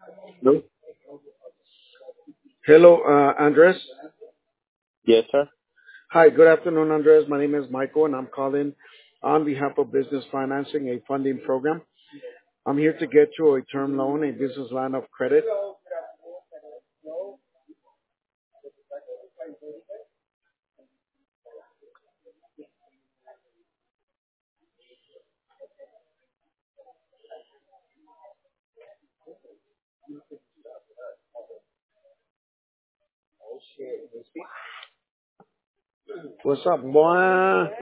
No? Hello, Andres. Yes, sir. Hi, good afternoon, Andres. My name is Michael, and I'm calling on behalf of Business Financing, a funding program. I'm here to get you a term loan, a business line of credit. What's up, boy?